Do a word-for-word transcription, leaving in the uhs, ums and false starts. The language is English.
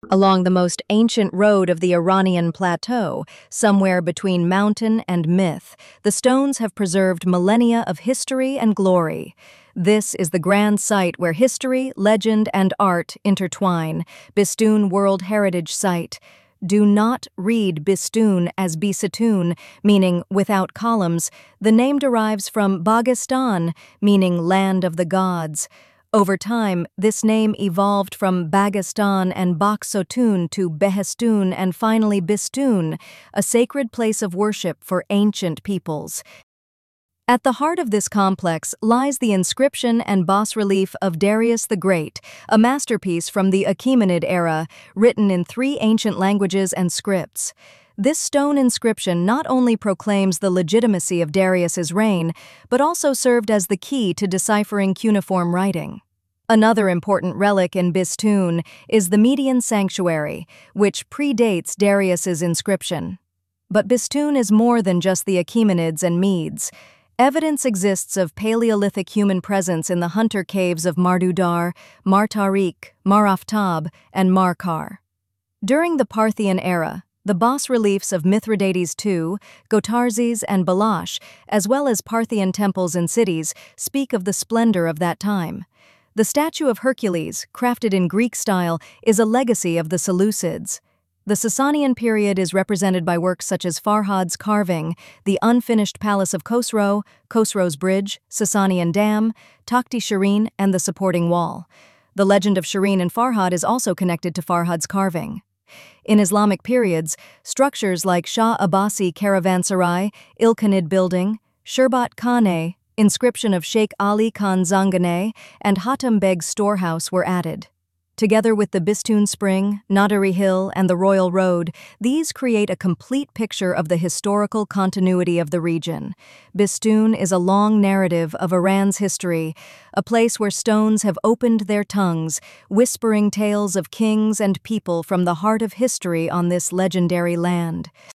along the most ancient road of the Iranian plateau, somewhere between mountain and myth. The stones have preserved millennia of history and glory. This is the grand site where history, legend, and art intertwine, Bistoon World Heritage Site. Do not read Bistoon as Bisatoon, meaning without columns. The name derives from Bagistan, meaning land of the gods. Over time, this name evolved from Bagistan and Baksotun to Behestun and finally Bistoon, a sacred place of worship for ancient peoples. At the heart of this complex lies the inscription and bas-relief of Darius the Great, a masterpiece from the Achaemenid era, written in three ancient languages and scripts. This stone inscription not only proclaims the legitimacy of Darius's reign, but also served as the key to deciphering cuneiform writing. Another important relic in Bistoon is the Median Sanctuary, which predates Darius's inscription. But Bistoon is more than just the Achaemenids and Medes. Evidence exists of Paleolithic human presence in the hunter caves of Mardudar, Mar Tariq, Mar Aftab, and Mar Kar. During the Parthian era, the bas-reliefs of Mithridates the Second, Gotarzes, and Balash, as well as Parthian temples and cities, speak of the splendor of that time. The statue of Hercules, crafted in Greek style, is a legacy of the Seleucids. The Sasanian period is represented by works such as Farhad's carving, the unfinished Palace of Khosrow, Khosrow's Bridge, Sasanian Dam, Takhti Shireen, and the supporting wall. The legend of Shireen and Farhad is also connected to Farhad's carving. In Islamic periods, structures like Shah Abbasi Caravanserai, Ilkhanid Building, Sherbat Khane, inscription of Sheikh Ali Khan Zanganeh, and Hatem Beg's storehouse were added. Together with the Bistoon Spring, Nadari Hill, and the Royal Road, these create a complete picture of the historical continuity of the region. Bistoon is a long narrative of Iran's history, a place where stones have opened their tongues, whispering tales of kings and people from the heart of history on this legendary land.